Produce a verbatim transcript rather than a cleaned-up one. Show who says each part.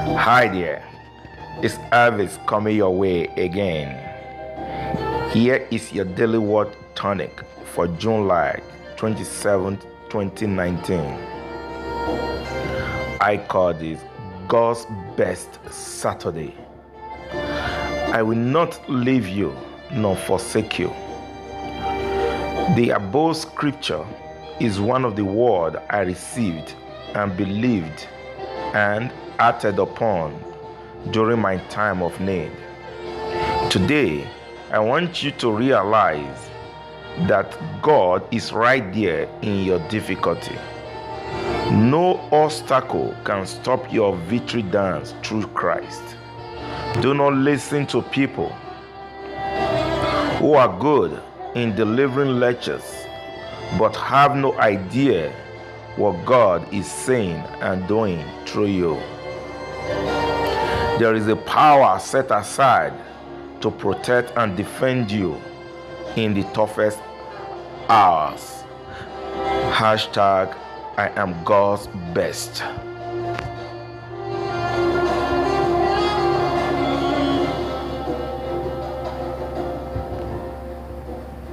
Speaker 1: Hi there, it's Elvis coming your way again. Here is your daily word tonic for July twenty-seventh, twenty nineteen. I call this God's Best Saturday. I will not leave you nor forsake you. The above scripture is one of the word I received and believed and acted upon during my time of need. Today, I want you to realize that God is right there in your difficulty. No obstacle can stop your victory dance through Christ. Do not listen to people who are good in delivering lectures but have no idea what God is saying and doing through you. There is a power set aside to protect and defend you in the toughest hours. Hashtag I am God's best.